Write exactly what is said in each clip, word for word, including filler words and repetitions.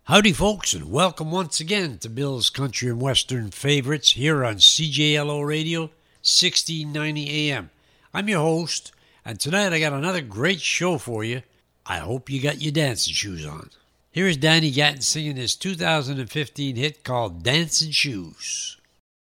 Howdy, folks, and welcome once again to Bill's Country and Western Favorites here on C J L O Radio, sixteen ninety A M. I'm your host, and tonight I got another great show for you. I hope you got your dancing shoes on. Here is Danny Gatton singing his two thousand fifteen hit called Dancing Shoes.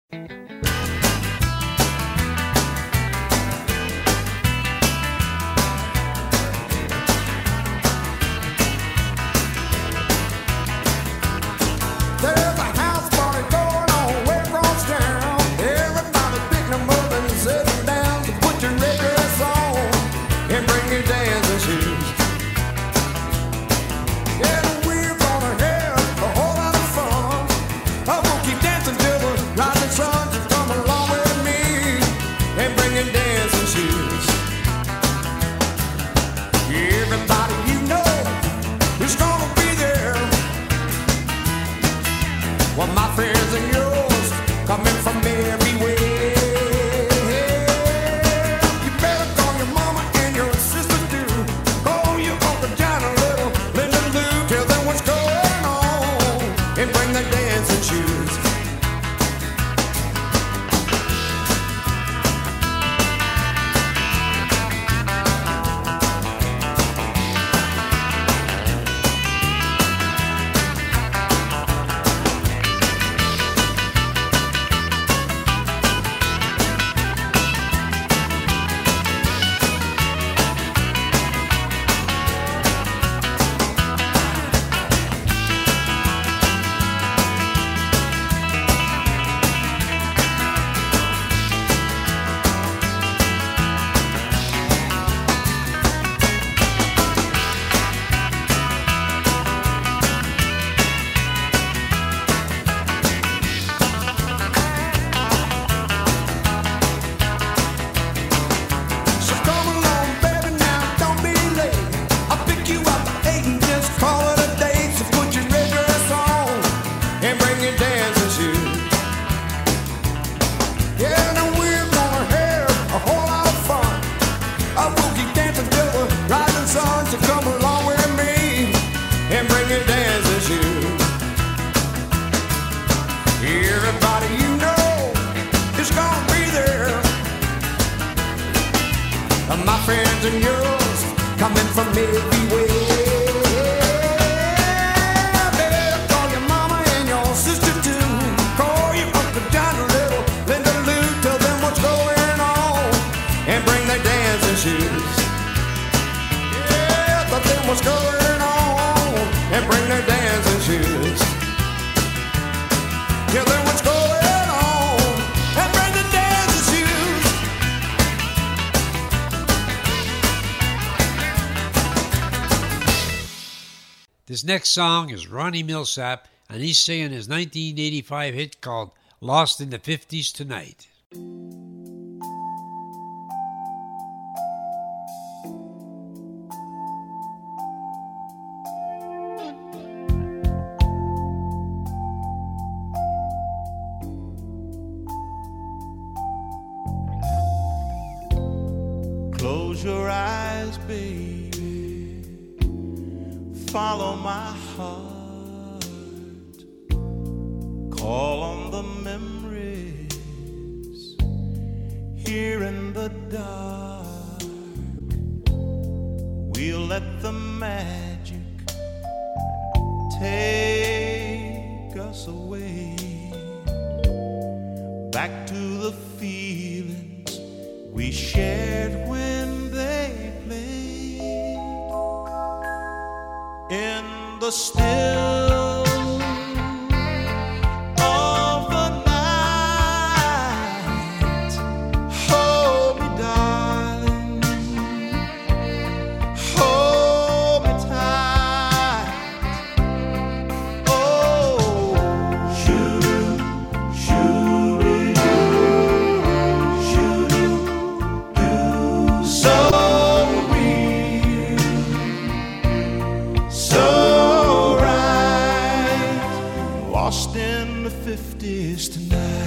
This next song is Ronnie Milsap, and he's singing his nineteen eighty-five hit called Lost in the fifties Tonight. Close your eyes, baby. Follow my heart. Call on the memories here in the dark. We'll let the magic take us away back to the feelings we shared when they played in the still of the night. Hold me, darling, hold me tight. Oh, shoot, shoot, shoot, do so real, so lost in the fifties tonight.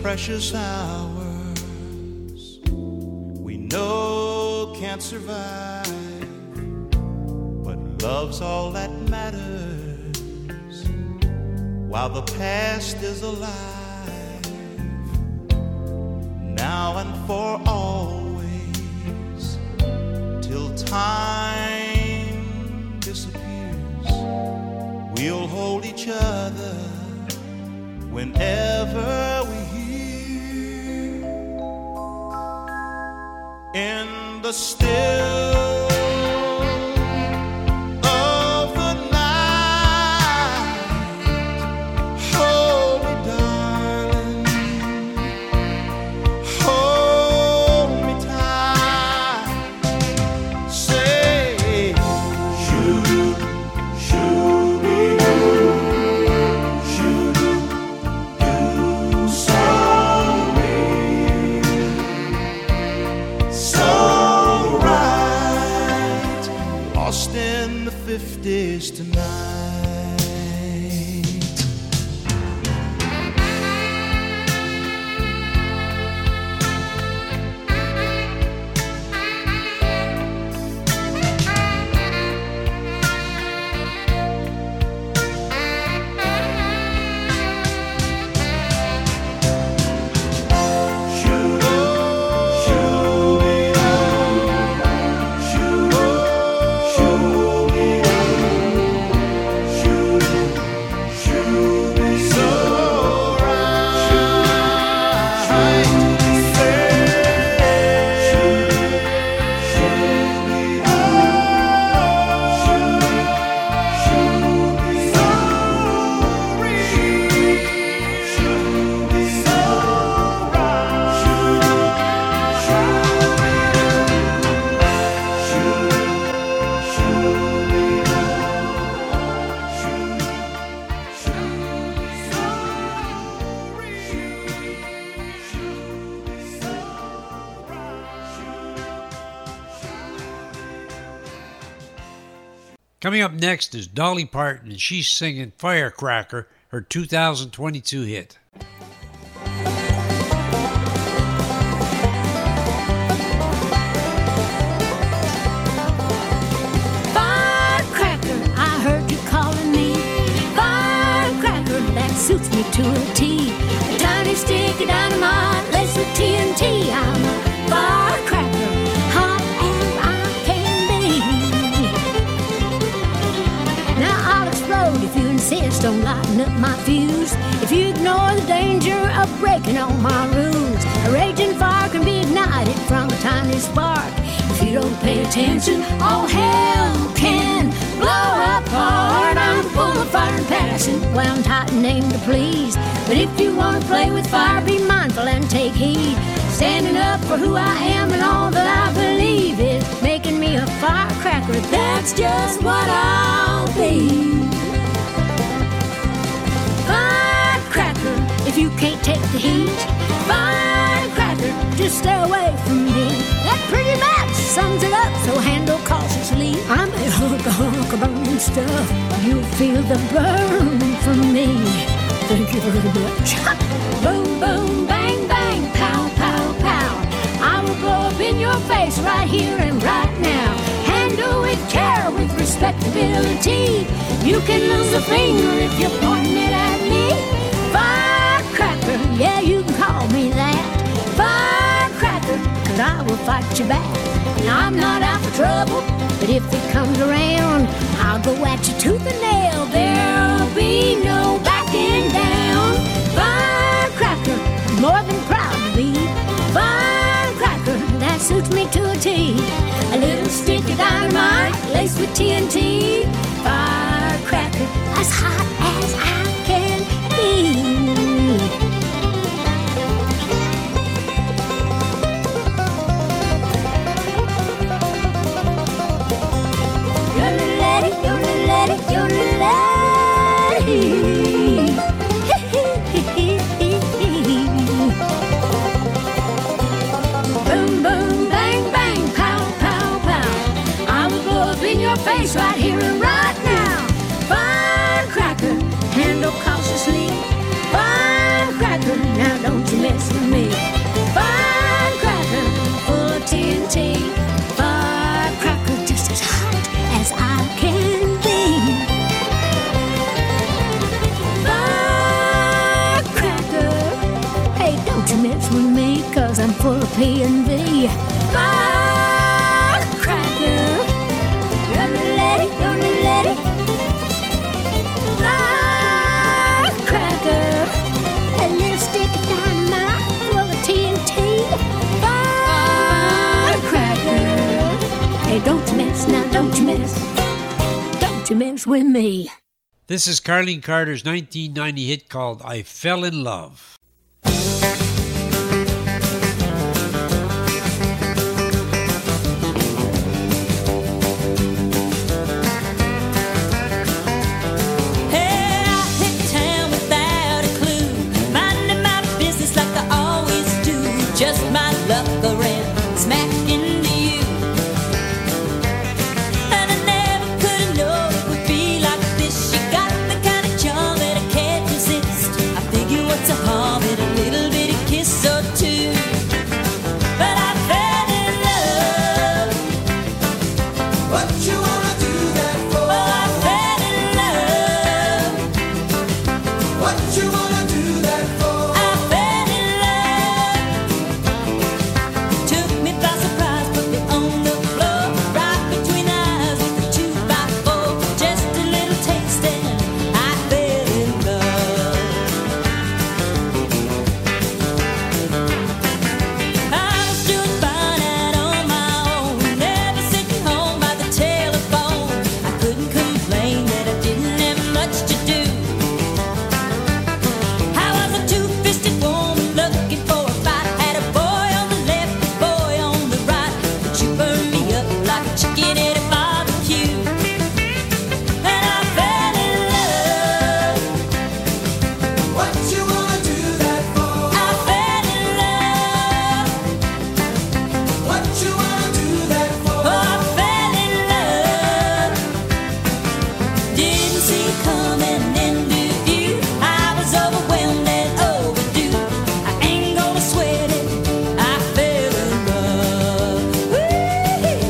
precious hours we know can't survive, but love's all that matters while the past is alive. Now and for always, till time disappears, we'll hold each other whenever we hear in the still of the night. Hold me, darling, hold me tight. Say, shoot, shoot me, shoot. Lost in the fifties tonight. Coming up next is Dolly Parton, and she's singing Firecracker, her two thousand twenty-two hit. Firecracker, I heard you calling me. Firecracker, that suits me to a T. A tiny stick of dynamite laced with T N T. I'm a firecracker, hot as I can be. Now I'll explode if you insist on lighting up my fuse. If you ignore the danger of breaking all my rules, a raging fire can be ignited from a tiny spark. If you don't pay attention, all hell can blow apart. I'm full of fire and passion, wound tight and aimed to please. But if you want to play with fire, be mindful and take heed. Standing up for who I am and all that I believe is making me a firecracker. That's just what I'll be. Firecracker, if you can't take the heat. Firecracker, just stay away from me. That pretty much sums it up, so handle cautiously. I'm a hunk, a hunk of burning stuff. You'll feel the burn from me. Thank you very much. Boom, boom, bang, bang, pow, pow, pow. I will blow up in your face right here and right now. Handle with care, with respectability. You can lose a finger if you're pointing it at me. Firecracker, yeah, you can call me that. Firecracker, cause I will fight you back. Now I'm not out for trouble, but if it comes around, I'll go at you tooth and nail. There'll be no backing down. Firecracker, more than proud to be. Firecracker, that suits me to a T. A little stick of dynamite laced with T N T. Firecracker, as hot as I can be. Boom, boom, bang, bang, pow, pow, pow. I will blow up in your face right here and right now. Firecracker, handle cautiously. Firecracker, now don't you mess ready. Firecracker, a little stick of dynamite full of T N T. Firecracker, hey, don't you miss, now don't you miss, don't you miss with me. This is Carlene Carter's nineteen ninety hit called I Fell in Love. Just my luck around, smack into you. And I never could have known it would be like this. You got the kind of charm that I can't resist. I figure what's a harm in a little bitty kiss or two. But I fell in love. What you wanna do that for? Oh, I fell in love. What you wanna do that for? I fell in love. Took me by surprise, put me on the floor, right between the eyes with a two by four. Just a little taste and I fell in love. I was doing fine out on my own, never sitting home by the telephone. I couldn't complain that I didn't have much to do. I was a two-fisted woman looking for a fight. Had a boy on the left, a boy on the right. But you burned me up like a chicken at a barbecue. And I fell in love. What you wanna do that for? I fell in love. What you wanna do that for? Oh, I fell in love. Didn't see it coming into view. I was overwhelmed and overdue. I ain't gonna sweat it. I fell in love. Woo-hoo.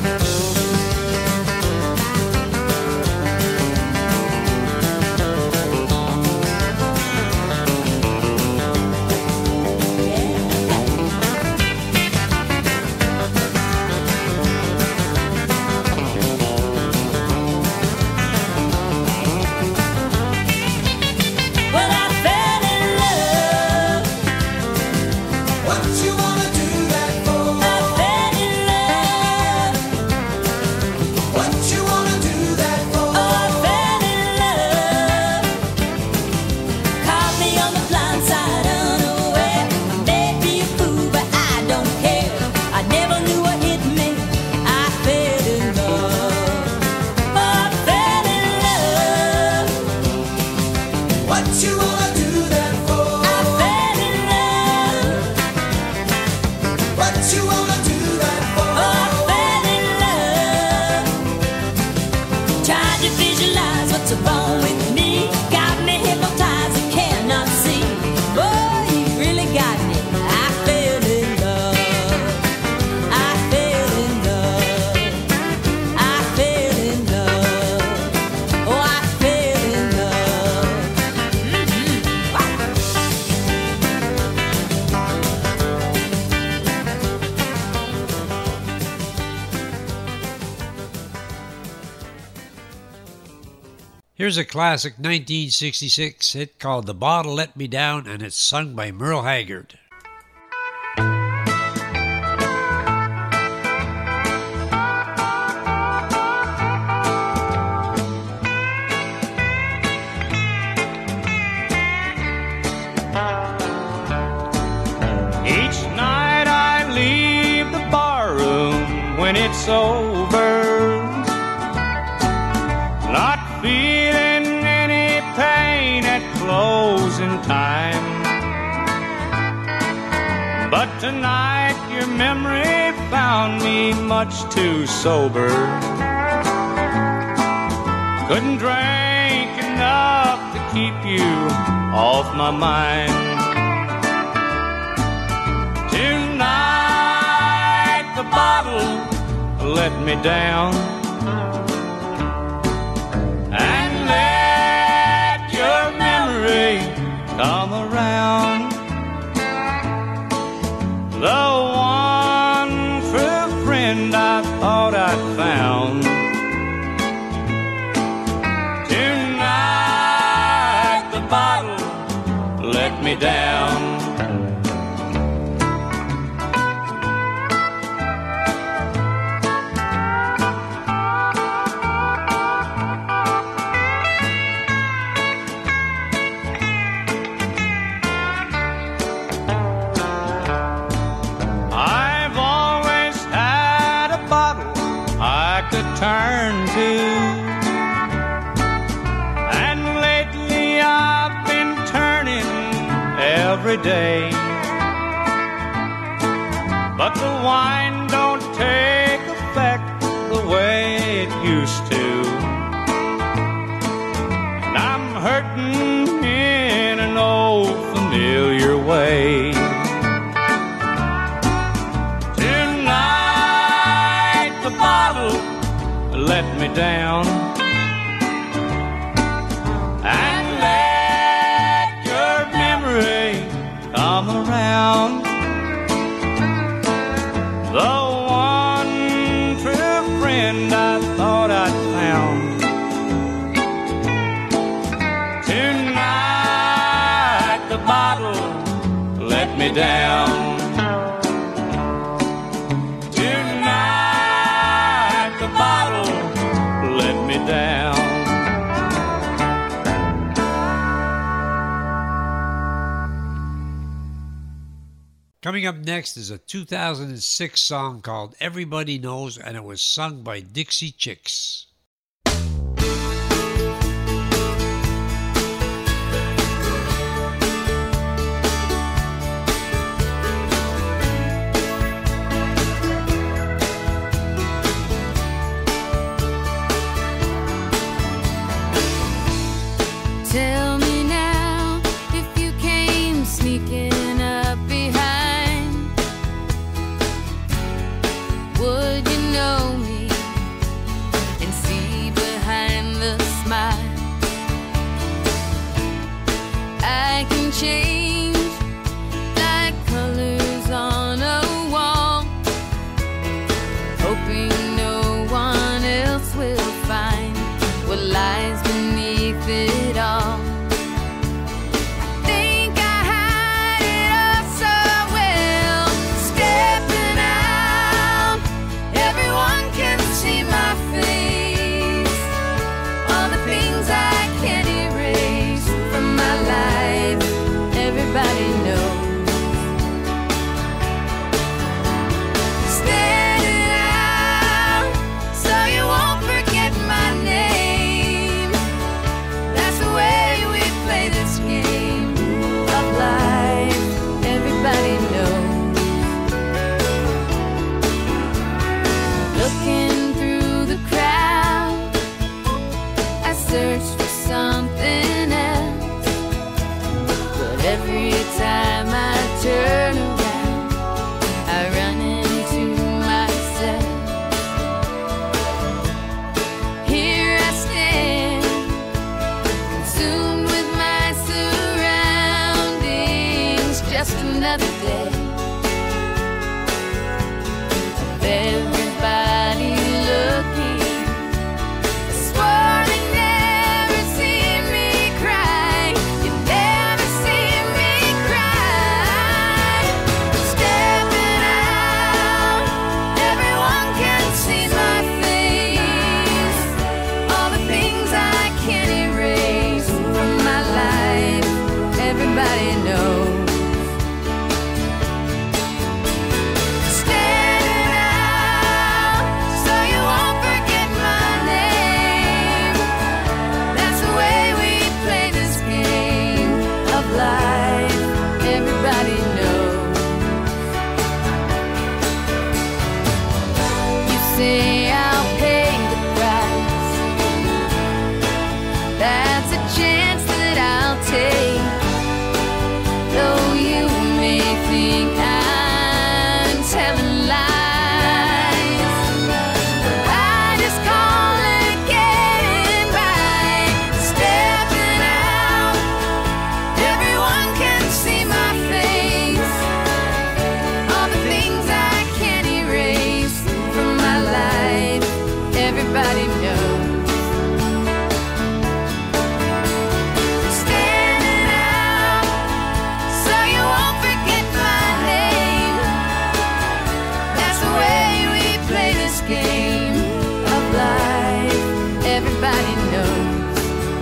Well, I fell in love. What you wanna do that for? I fell in love. What you wanna do that for? Oh, I fell in love. Caught me on the blind side unaware. May be a fool, but I don't care. I never knew what hit me. I fell in love. Oh, I fell in love. What you wanna do that for? I fell in love. What you wanna do that for? Oh, I fell in love. Tried to visualize what's wrong with me. Got me hypnotized and cannot see. Boy, you really got me. I fell in love. I fell in love. I fell in love. Oh, I fell in love. Mhm. Wow. Here's a classic nineteen sixty-six hit called The Bottle Let Me Down, and it's sung by Merle Haggard. Each night I leave the barroom when it's over, not feeling any pain at closing time. But tonight your memory found me much too sober. Couldn't drink enough to keep you off my mind. Tonight the bottle let me down, and let your memory come around. The one true friend I thought I'd found me down. I've always had a bottle I could turn to, and lately I've been turning every day. But the wine don't take effect the way it used to, and I'm hurting in an old familiar way. Tonight the bottle let me down, and let your memory come around. The one true friend I thought I'd found. Tonight the bottle let me down. Tonight the bottle let me down. Coming up next is a two thousand six song called Everybody Knows, and it was sung by Dixie Chicks. Tell me now if you came sneaking up behind, would you know me and see behind the smile? I can change like colors on a wall, hoping no one else will find what lies beneath it all. Think I hide it all so well. Stepping out, everyone can see my face. All the things I can't erase from my life, everybody knows. Standing out, so you won't forget my name. That's the way we play this game of life, everybody knows. Looking through the crowd, I search for something else, but every time I turn around, I run into myself. Here I stand, consumed with my surroundings, just another day of everybody looking. I swore they never see me cry. You never see me cry. everybody knows.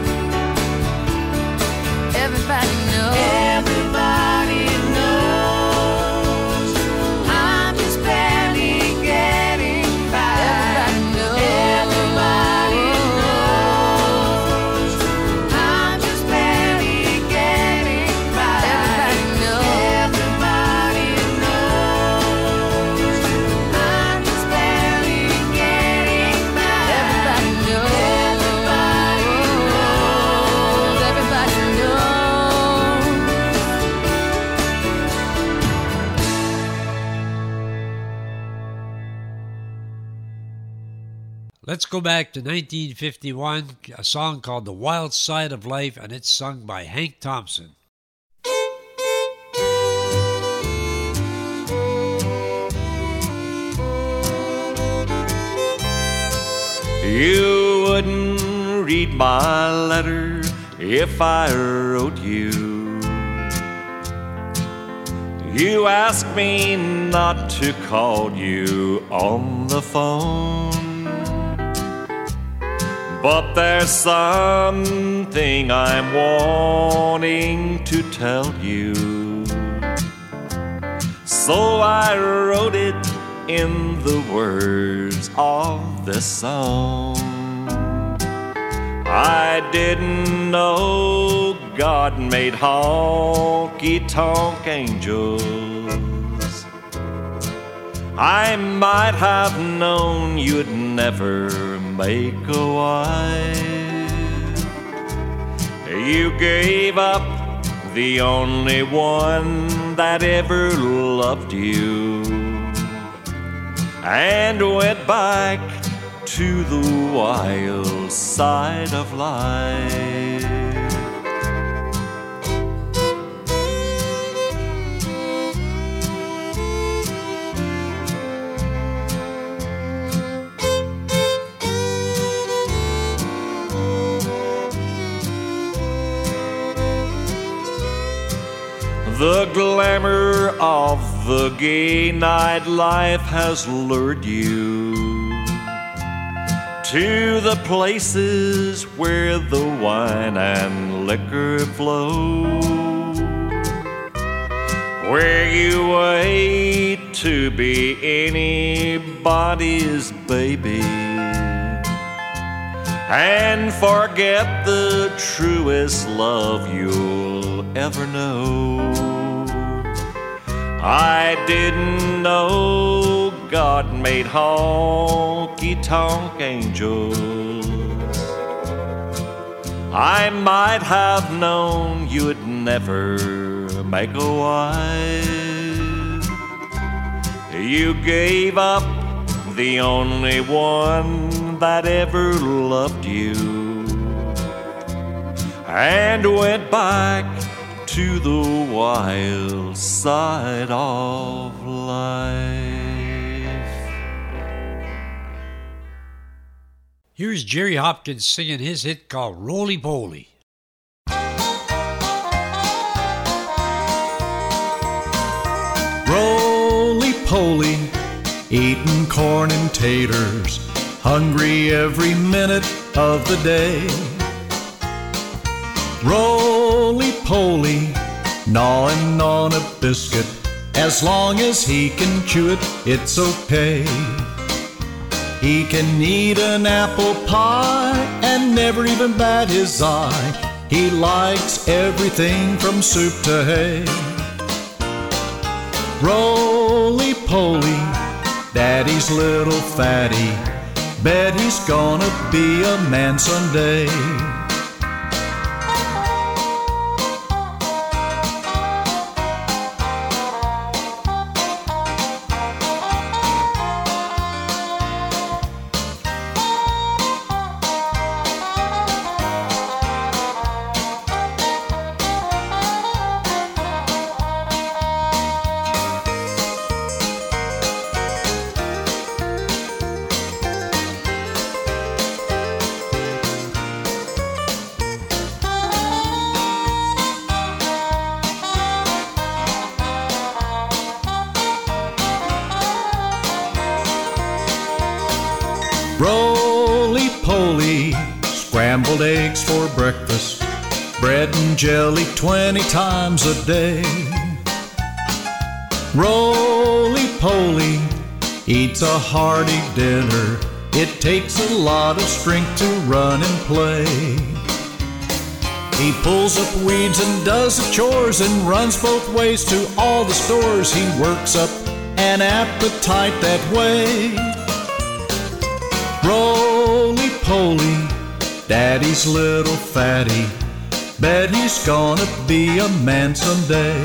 Everybody knows. Everybody knows. I'm just barely getting by. Everybody knows. Everybody knows. I'm just barely getting by. Everybody knows. Everybody knows. I'm just barely getting by. Everybody knows. Everybody knows. Everybody knows. Let's go back to nineteen fifty-one, a song called The Wild Side of Life, and it's sung by Hank Thompson. You wouldn't read my letter if I wrote you. You asked me not to call you on the phone, but there's something I'm wanting to tell you. So I wrote it in the words of this song. I didn't know God made honky-tonk angels. I might have known you'd never make a wife. You gave up the only one that ever loved you, and went back to the wild side of life. The glamour of the gay nightlife has lured you to the places where the wine and liquor flow, where you wait to be anybody's baby and forget the truest love you'll ever know. I didn't know God made honky-tonk angels. I might have known you'd never make a wife. You gave up the only one that ever loved you, and went back to the wild side of life. Here's Jerry Hopkins singing his hit called Roly Poly. Roly poly, eating corn and taters, hungry every minute of the day. Roly poly, gnawing on a biscuit, as long as he can chew it, it's okay. He can eat an apple pie and never even bat his eye. He likes everything from soup to hay. Roly poly, daddy's little fatty, bet he's gonna be a man someday. scrambled eggs for breakfast, bread and jelly twenty times a day. Roly-poly eats a hearty dinner. It takes a lot of strength to run and play. He pulls up weeds and does the chores and runs both ways to all the stores. He works up an appetite that way. Roly-poly, Daddy's little fatty, bet he's gonna be a man someday.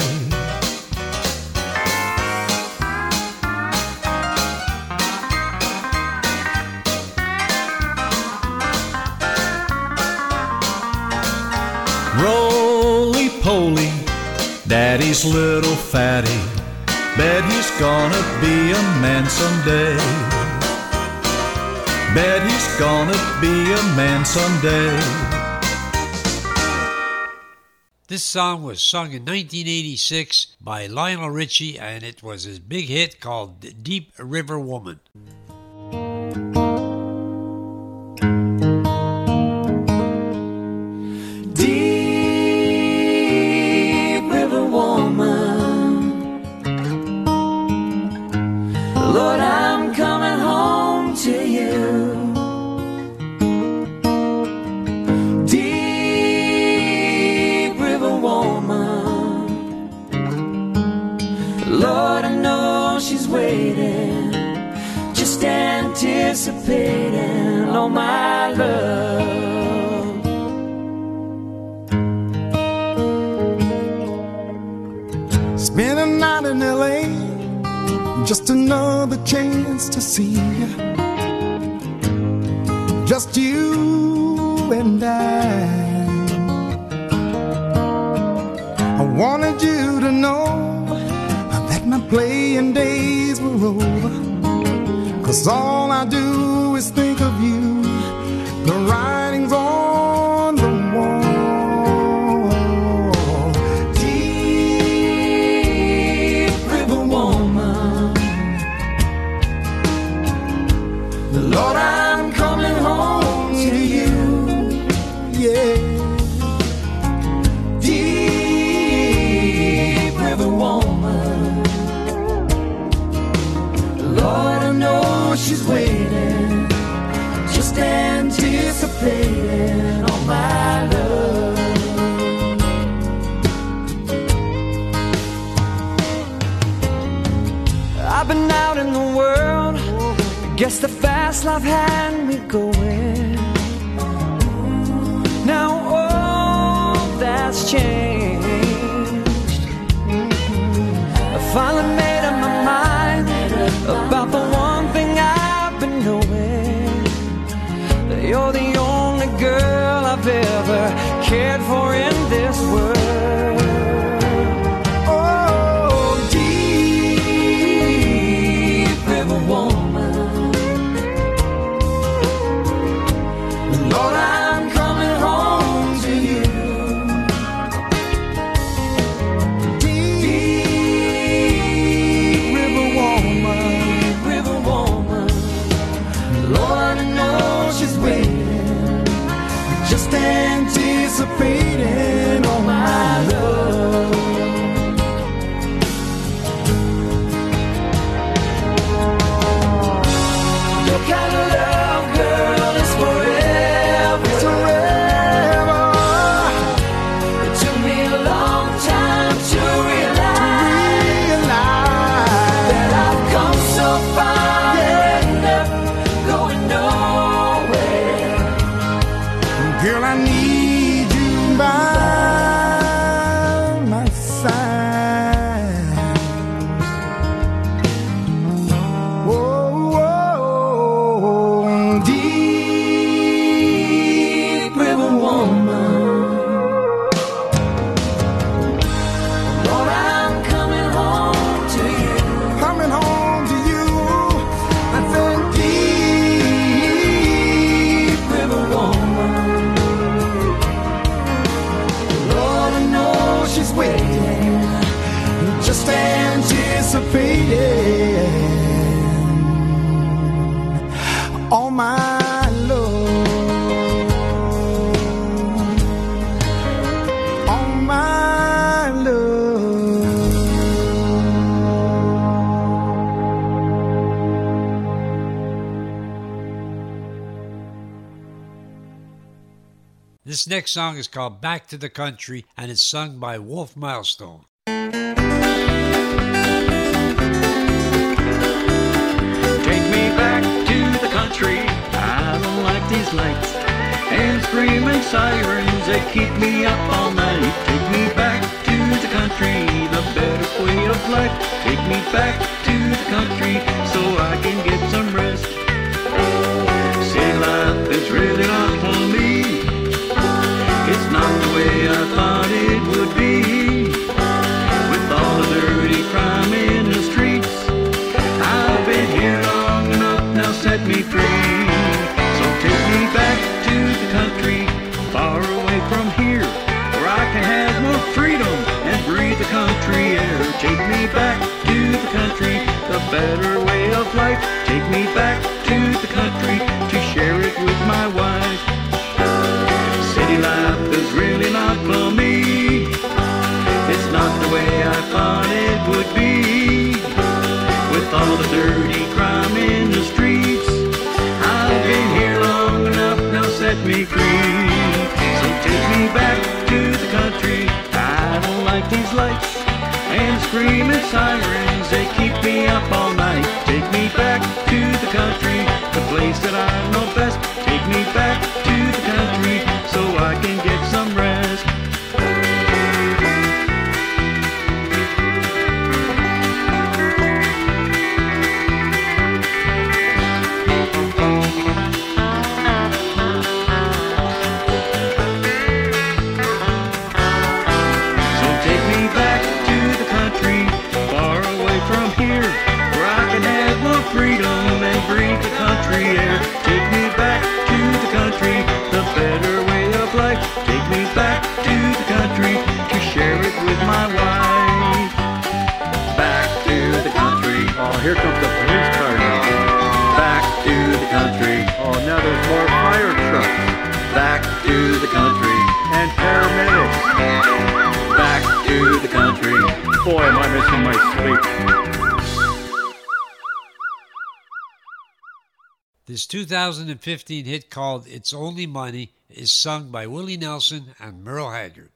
Roly-poly, Daddy's little fatty, bet he's gonna be a man someday. Bet he's gonna be a man someday. This song was sung in nineteen eighty-six by Lionel Richie, and it was his big hit called Deep River Woman. Deep River Woman, Lord, I'm coming home to you. Deep River Woman, Lord, I know she's waiting, just anticipating all my love. Spend a night in L A, just another chance to see you. Just you and I. I wanted you to know that my playing days were over, 'cause all I do is think of you. The writing's on the wall. Lord, I'm coming home to you, yeah. Deep River Woman, Lord, I know she's waiting, just anticipating all my love. I've been out in the world, guess the fast life had me going. Now all that's changed. I finally made up my mind about the one thing I've been knowing, that you're the only girl I've ever cared for in this world. Oh, Deep River Woman, Lord, I'm coming home to you. Deep River Woman, Deep River Woman, Lord, I know she's waiting, just anticipating all my love. Your kind of love, girl, is forever. It's forever. It took me a long time to realize, to realize that I've come so far, yeah, and end up going nowhere. Girl, I need you by my side. Whoa, whoa, Deep River Woman, Lord, I'm coming home to you. Coming home to you. I said, Deep River Woman, This next song is called Back to the Country, and it's sung by Wolf Milestone. Take me back to the country, I don't like these lights. And screaming sirens, they keep me up all night. Take me back to the country, the better way of life. Take me back to the country, so I can get some rest. City life is really not for me. It's not the way I thought it would be. With all the dirty crime in the streets, I've been here long enough, now set me free. So take me back to the country, far away from here, where I can have more freedom and breathe the country air. Take me back to the country, the better way of life. Take me back to the country to share it with my wife. City life is really not for me. It's not the way I thought it would be. With all the dirty crime in the streets, I've been here long enough, now set me free. So take me back to the country, I don't like these lights. And screaming sirens, they keep me up all night. Take me back to the country, the place that I know best. Take me back to the country, so I can get some rest. So take me back to the country, far away from here, where I can have more freedom and breathe the country air. Take me back to the country, the better way of life. Take me back to the country to share it with my wife. Back to the country. Oh, here comes the police car now. Back to the country. Oh, now there's more fire trucks Back to the country. and paramedics. Back to the country. Boy, am I missing my sleep. This two thousand fifteen hit called It's Only Money is sung by Willie Nelson and Merle Haggard.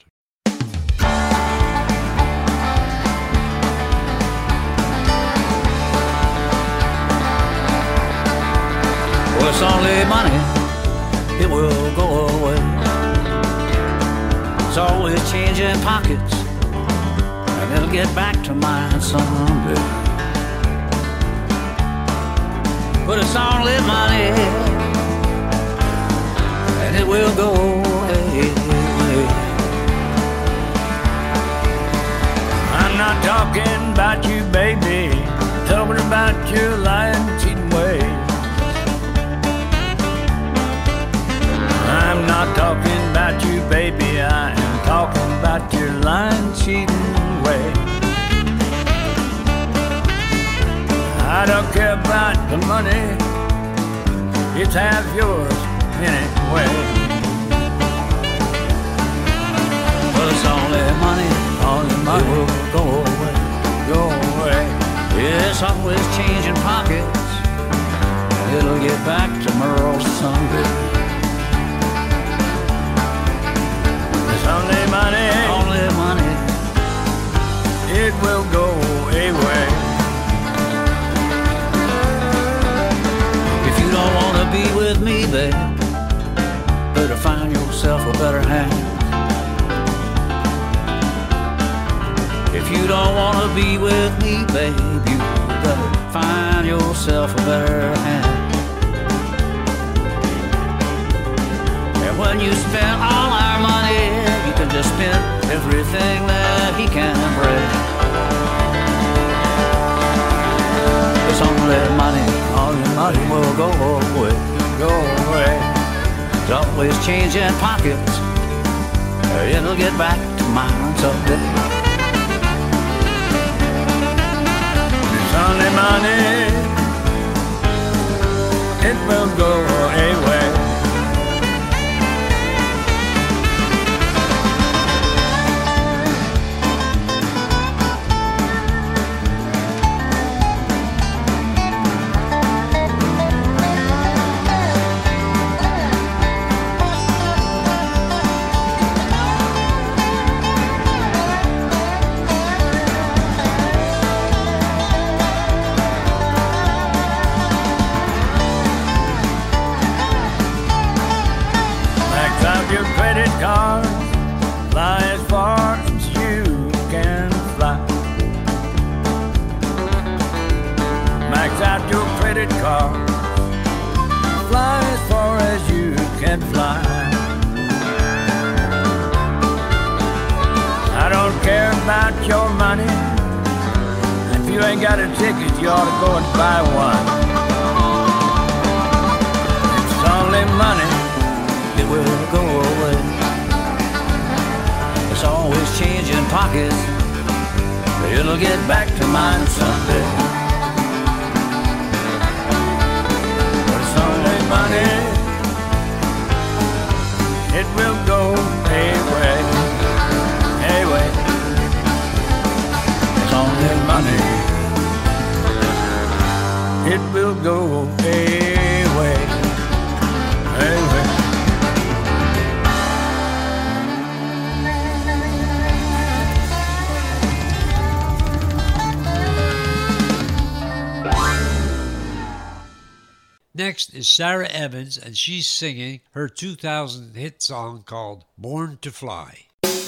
Well, it's only money, it will go away. It's always changing pockets, and it'll get back to mine someday. But it's only money, and it will go away. I'm not talking about you, baby, talking about your lying, cheating ways. I'm not talking about you, baby, I am talking about your lying, cheating ways. I don't care about the money, it's half yours anyway. Well, it's only money, only money will go away, go away. It's always changing pockets, and it'll get back to Merle someday. It's only money, only money, it will go away. If you don't want to be with me, babe, better find yourself a better half. If you don't want to be with me, babe, you better find yourself a better half. And when you spend all our money, you can just spend everything that he can bring. It's only money, all your money will go away, go away. It's always changing pockets, it'll get back to mine someday. It's only money, it will go away. cars, fly as far as you can fly. Max out your credit card, fly as far as you can fly. I don't care about your money. If you ain't got a ticket, you ought to go and buy one. It's only money, it will go away. It's always changing pockets, but it'll get back to mine someday. But it's only money, it will go away, away. It's only money, it will go away, away. Next is Sarah Evans, and she's singing her two thousand hit song called Born to Fly.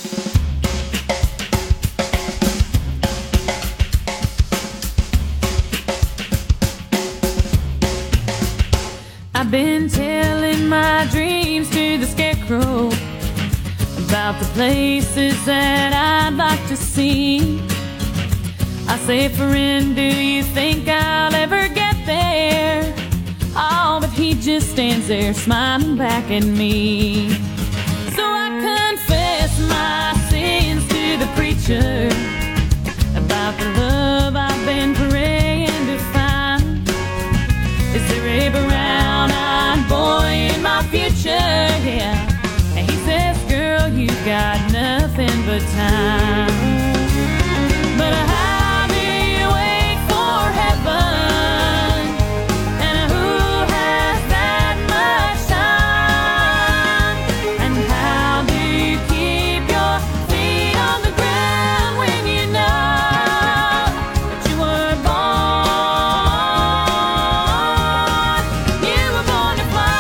I've been telling my dreams to the scarecrow about the places that I'd like to see. I say, friend, do you think I'll ever get there? Oh, but he just stands there smiling back at me. So I confess my sins to the preacher about the love I've been praying to find. Is there a brown-eyed boy in my future? Yeah. And he says, girl, you got nothing but time. But how do you wait for heaven? And who has that much time? And how do you keep your feet on the ground when you know that you were born? You were born to fly.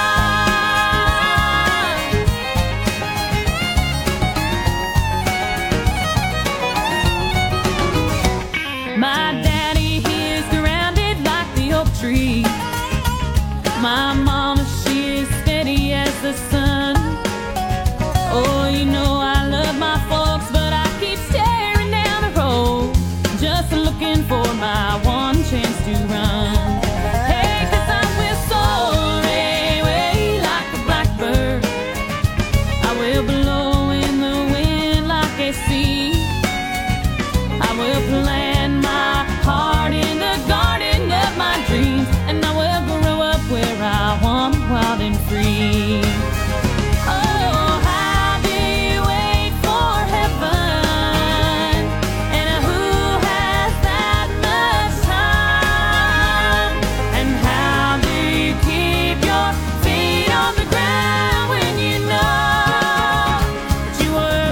My daddy, he is grounded like the oak tree. My mama, she is steady as the sun. Oh, you know I love my folks, but I keep staring down the road, just looking for my one chance to run. Hey, 'cause I will soar away like a blackbird. I will blow in the wind like a sea. I will plant my heart in the garden of my dreams, and I will grow up where I want, wild and free. Oh, how do you wait for heaven? And who has that much time? And how do you keep your feet on the ground when you know that you were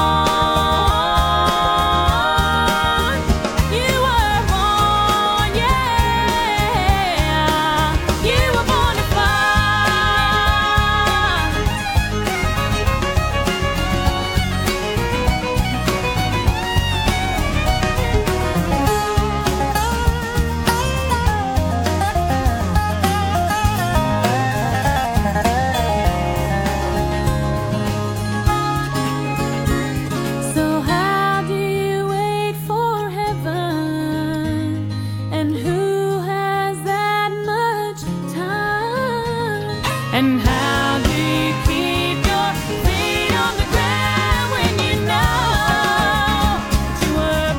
born? You were born, yeah. You were born to fly. So how do you wait for heaven? And who has that much time? And how do you keep your feet on the ground when you know that you were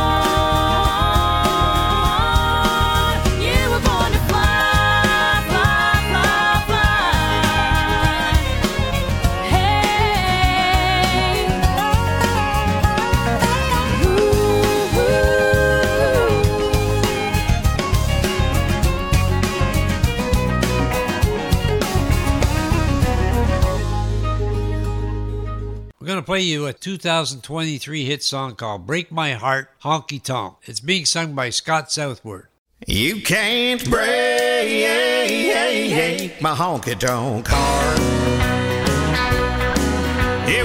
born? You were born to fly, fly, fly, fly. Hey. We're going to play you a two thousand twenty-three hit song called Break My Heart, Honky Tonk. It's being sung by Scott Southward. You can't break my honky tonk heart. It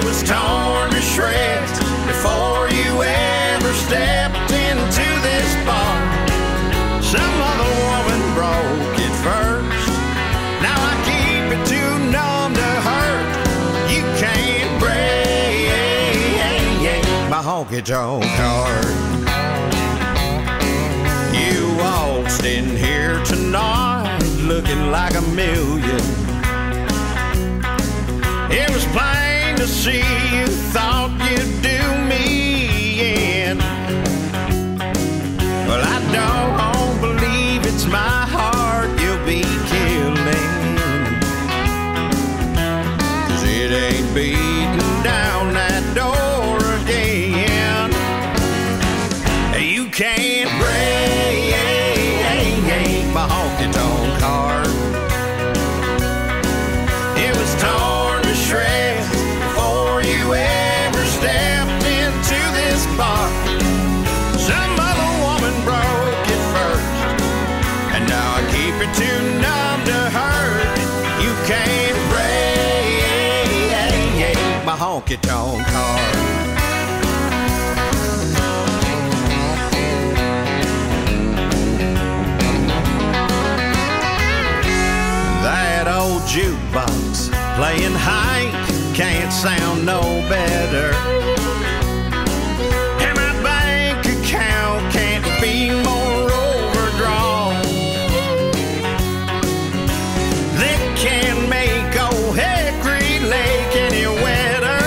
honky-tonk car. You waltzed in here tonight looking like a million. It was plain to see you thought you'd do me in. Well, I don't believe it's my heart you'll be killing, 'cause it ain't beating down that door again. You can't break my honky-tonk heart. It was torn to shreds before you ever stepped into this bar. Some other woman broke it first, and now I keep it too numb to hurt. You can't break my honky-tonk heart. That old jukebox playing Hank can't sound no better. And my bank account can't be more overdrawn. They can't make old Hickory Lake any wetter.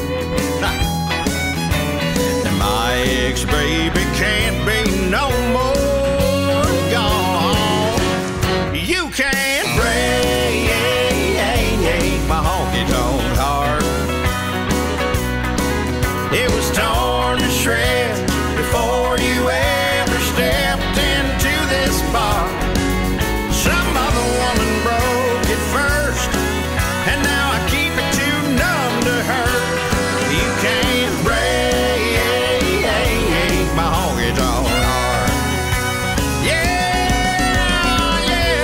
And my ex-baby can't be no more gone. You can't break my honky-tonk heart. It was torn to shreds before you ever stepped into this bar. Some other woman broke it first, and now I keep it too numb to hurt. You can't break my honky-tonk heart. Yeah, yeah.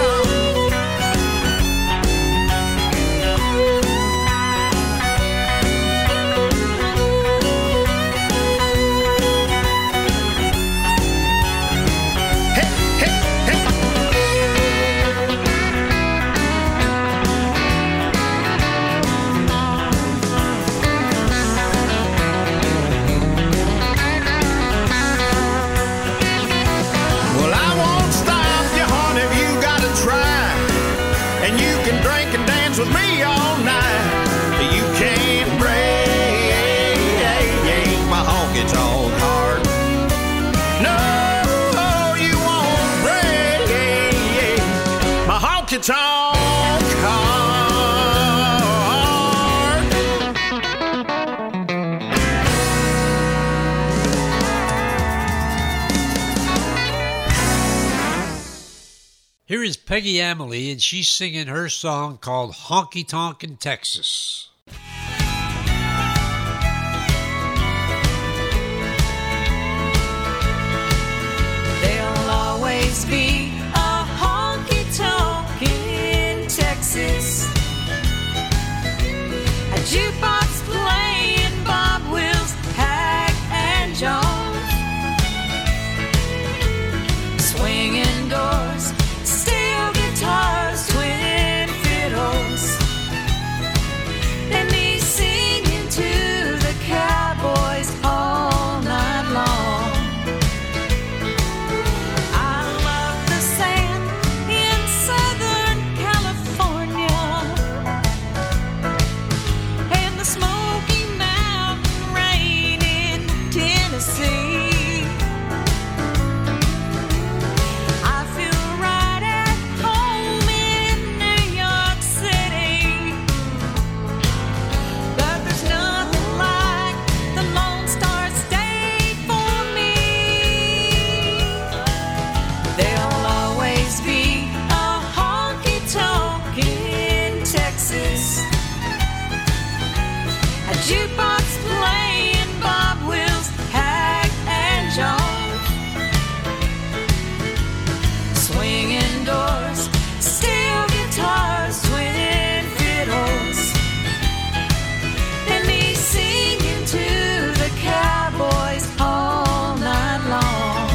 Well, I won't stop you, honey, if you gotta try. And you can drink and dance with me all night. You can't break my honky-tonk heart. No, you won't break my honky-tonk heart. Here is Peggy Amelie, and she's singing her song called Honky Tonk in Texas. There'll always be a honky-tonk in Texas. A jukebox playing Bob Wills, Hack and Jones. Swinging doors, steel guitars, twin fiddles. Let me singing to the cowboys all night long. I love the sand in Southern California and the Smoky Mountain rain in Tennessee. I feel right at home in New York City, but there's nothing like the Lone Star State for me. There'll always be a honky-tonk in Texas. A jukebox playing Bob Wills, Hack and Jones. Swinging doors, steel guitars, twin fiddles. And me singing to the cowboys all night long.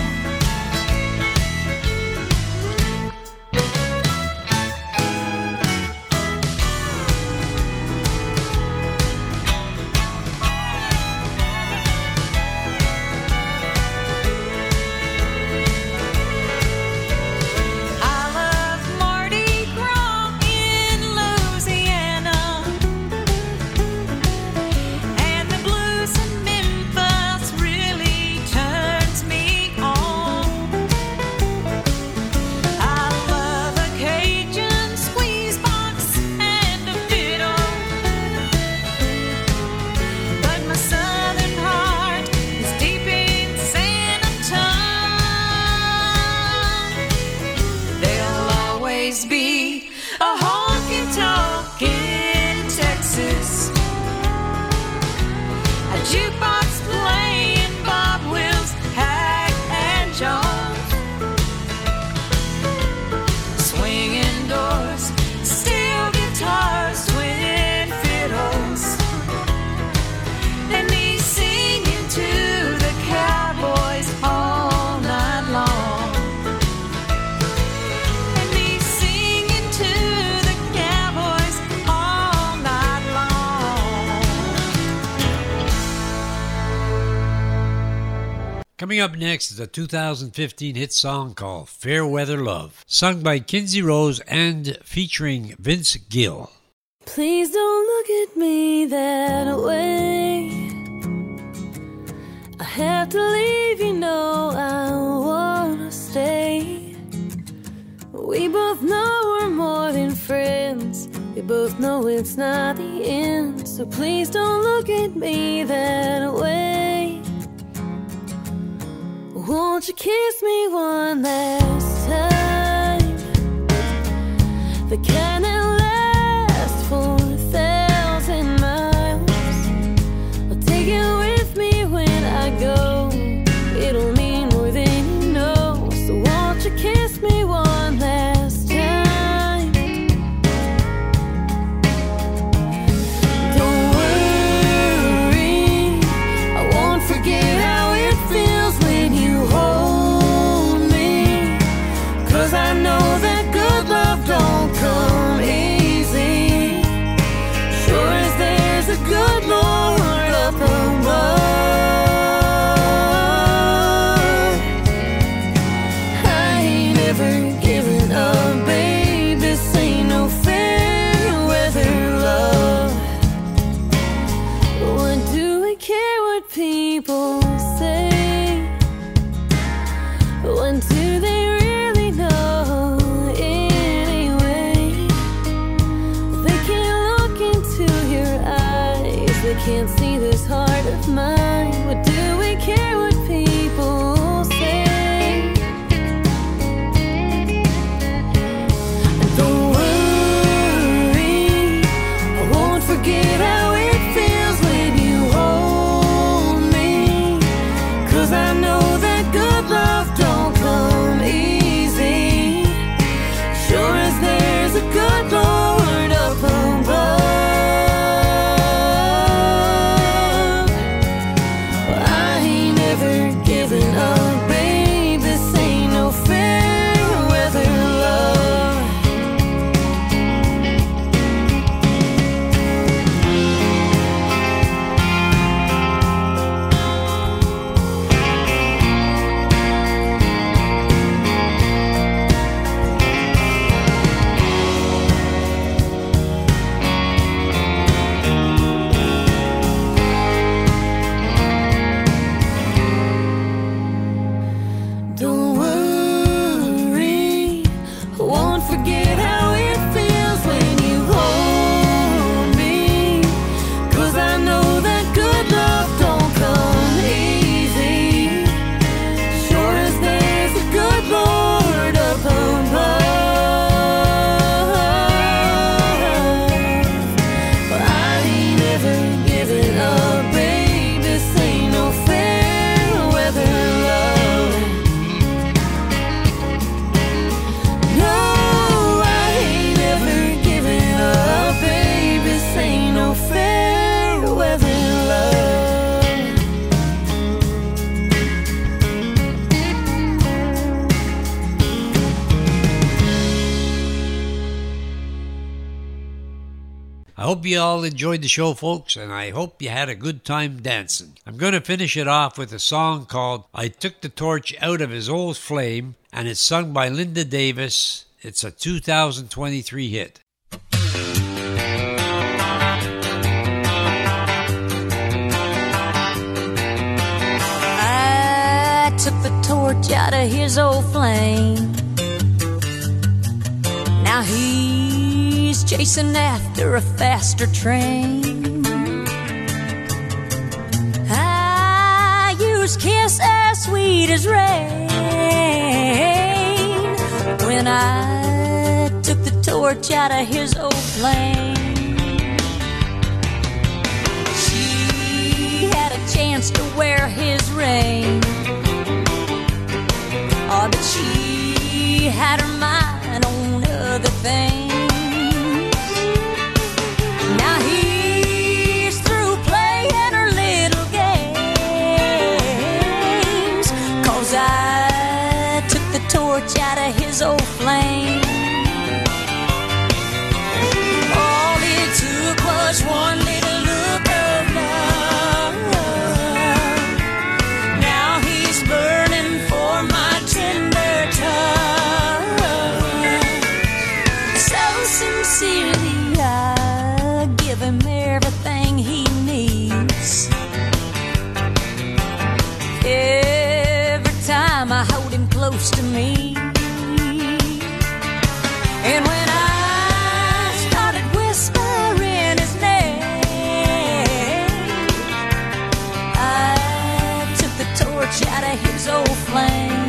Coming up next is a two thousand fifteen hit song called Fair Weather Love, sung by Kinsey Rose and featuring Vince Gill. Please don't look at me that way. I have to leave, you know I wanna stay. We both know we're more than friends. We both know it's not the end. So please don't look at me that way. Won't you kiss me one last time? The kind that lasts for a thousand miles. I'll take it with me when I go. It'll mean more than you know. So won't you kiss me one last time? Don't worry, I won't forget how it feels when you hold me. 'Cause I know that good love don't come easy. Sure as there's a good Lord up above, I ain't ever giving up, babe. This ain't no fair weather love. What do I care what people say? When do they really know anyway? They can't look into your eyes. They can't see this heart of mine. What do we care what people say? Don't worry, I won't forget how it feels when you hold me. 'Cause I know that good love don't come easy. Sure as there's a good Lord up above, well, I ain't never giving up, babe. This ain't no fair weather love. Don't worry, I won't forget how it feels when you hold me. 'Cause I know that good love don't come easy. Sure as there's a good Lord up above, well, I ain't ever giving up, babe. This ain't no fair weather love. No, I ain't ever giving up, babe. This ain't no fair weather love. I hope you all enjoyed the show, folks, and I hope you had a good time dancing. I'm going to finish it off with a song called I Took the Torch Out of His Old Flame, and it's sung by Linda Davis. It's a two thousand twenty-three hit. I took the torch out of his old flame. Now he's chasing after a faster train. I used kiss as sweet as rain when I took the torch out of his old flame. She had a chance to wear his ring, oh, but she had her mind on other things. Now he's through playing her little games, 'cause I took the torch out of his old flame. All it took was one little look of love. Now he's close to me. And when I started whispering his name, I took the torch out of his old flame.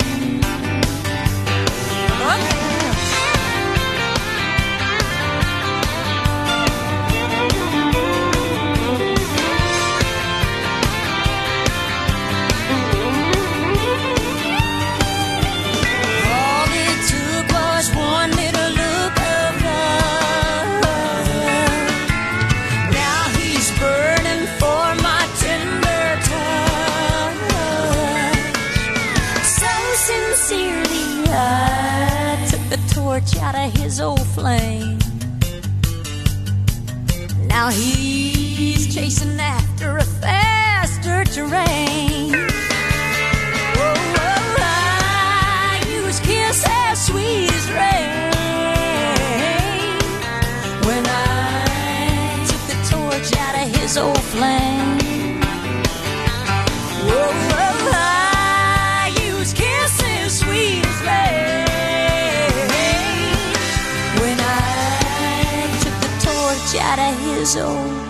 Out of his old flame. Now he's chasing after a faster terrain. Oh, oh, I use kiss as sweet as rain. When I took the torch out of his old flame. Oh, oh, I use kiss as sweet as rain. Out of his own